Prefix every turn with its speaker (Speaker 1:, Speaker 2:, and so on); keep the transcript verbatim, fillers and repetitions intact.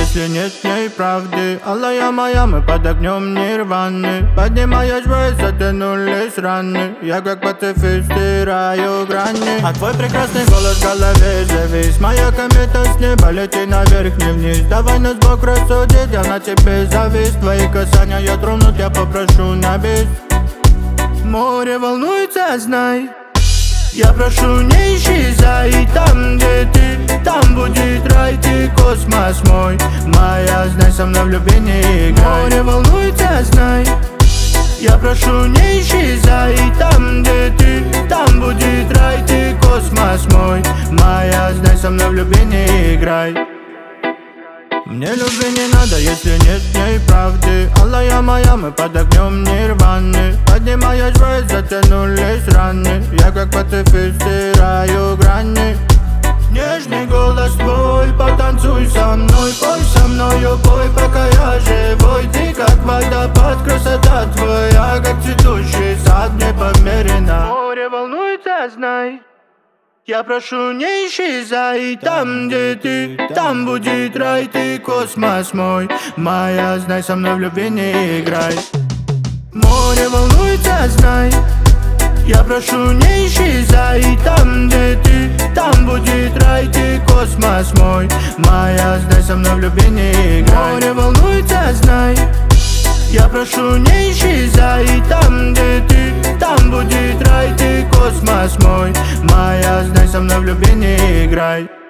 Speaker 1: если нет в ней правды. Алая моя, мы под огнем нирваны. Поднимаясь ввысь, затянулись раны. Я как пацифист стираю грани. А твой прекрасный голос в голове завис. Моя комета с неба, лети наверх, не вниз. Давай нас Бог рассудит, я на тебе завис. Твои касания тронут, я попрошу на бис. Море волнуется, знай. Я прошу, не исчезай. Там, где ты, там будет рай. Ты космос мой, моя, знай, со мной в любви не играй. Море волнуется, знай. Я прошу, не исчезай. Там, где ты, там будет рай. Ты космос мой, моя, знай, со мной в любви не играй. Мне любви не надо, если нет в ней правды. Алая моя, мы под огнем нирваны. Поднимаясь ввысь, затянулись раны. Я как пацифист стираю грани. Нежный голос твой, потанцуй со мной. Пой со мною, пой, пока я живой. Ты как водопад, красота твоя, как цветущий сад, мне померено. Море волнуется, знай. Я прошу, не исчезай. Там, где ты, там будет рай. Ты космос мой, моя, знай, со мной в любви не играй. Море волнуется, знай. Я прошу, не исчезай. Там, где ты, там будет рай. Ты космос мой, моя, знай, со мной в любви не играй. Море волнуется, знай. Я прошу, не исчезай. Там, где ты, там будет рай. Ты космос мой, моя, знай, со мной в любви не играй.